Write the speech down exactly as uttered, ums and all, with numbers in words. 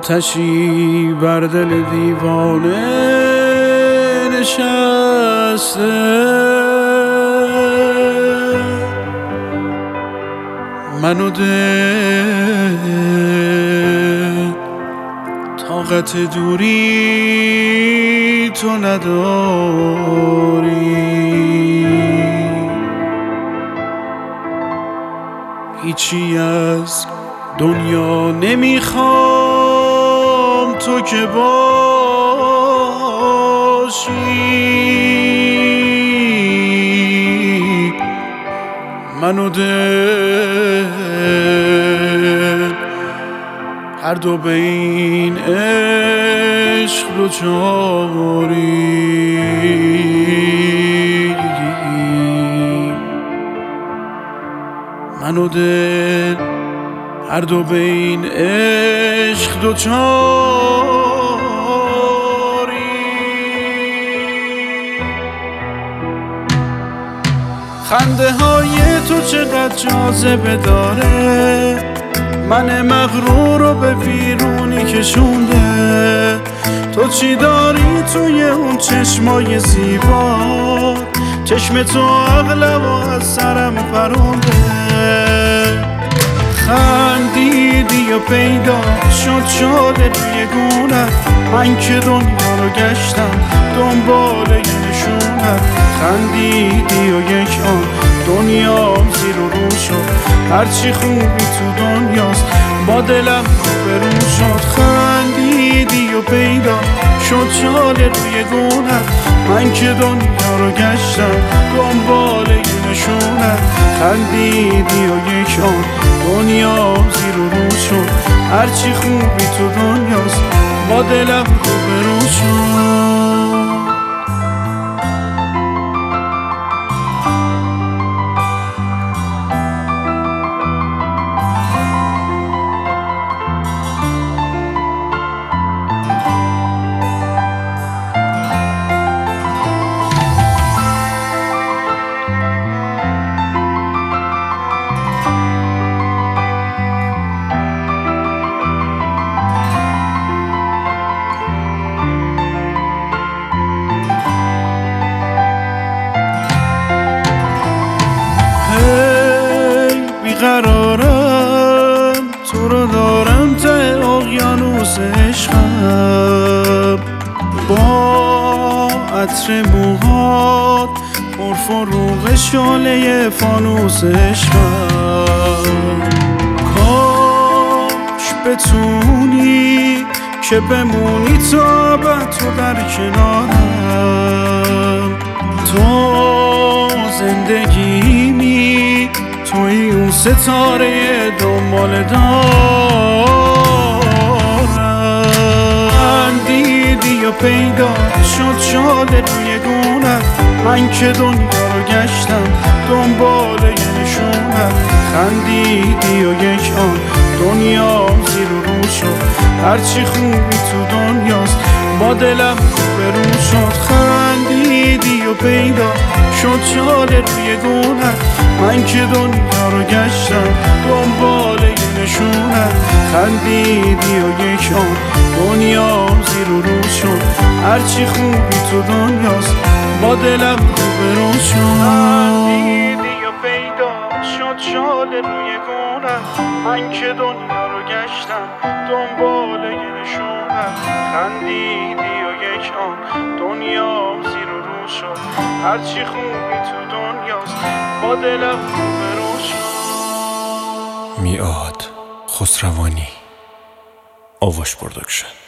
آتشی بر دل دیوانه نشسته، من و دل طاقت دوری تو نداری. هیچی از دنیا نمیخوام تو که باشی، من و دل هر دو به این عشق دوچاری. من و دل هر دو به این عشق دوچاری. خنده های تو چقدر جاذبه داره، من مغرور رو به ویرونی کشونده. تو چی داری توی اون چشمای زیبا؟ چشم تو عقلم و از سرم پرونده. خندیدی و پیدا شد شده روی گونه، من که دنیا رو گشتم دنبال یه نشونه. خندیدی و یک آن دنیا زیر و رو شد، هرچی خوبی تو دنیاست با دلم روبرو شد. خندیدی و پیدا شد شال روی گونه، من که دنیا رو گشتم دنبال یه نشونه. خندیدی و یک آن دنیا زیر و رو شد، هرچی خوبی تو دنیاست با دلم روبرو شد. قرارم تو رو دارم ته اقیانوس عشقم، با عطر موهات پرفروغ شعله فانوس عشقم. کاش بتونی که بمونی تا ابد تو در کنارم. تو زندگیمی، توی اون ستاره دنبال دارم. خندیدی و پیدا شد شاده روی گونه، من که دنیا رو گشتم دنبال یه نشونه. خندیدی و یک آن دنیا زیر و رو شد، هرچی خوبی تو دنیاست با دلم روبرو شد. خندیدی و پیدا شد شاده روی گونه، من که دنیا رو گشتم دنبال یه نشونه. خندیدی و یک آن دنیا زیر و رو شد، هرچی خوبی تو دنیاست با دلم روبرو شد. خندیدی و پیدا شد شاده روی گونه، من که دنیا رو گشتم دنبال یه نشونه. خندیدی و یک آن دنیا زیر و رو شد، هرچی خوبی تو دنیاست با دلم روبرو شد. میعاد خسروانی، آواش پروداکشن.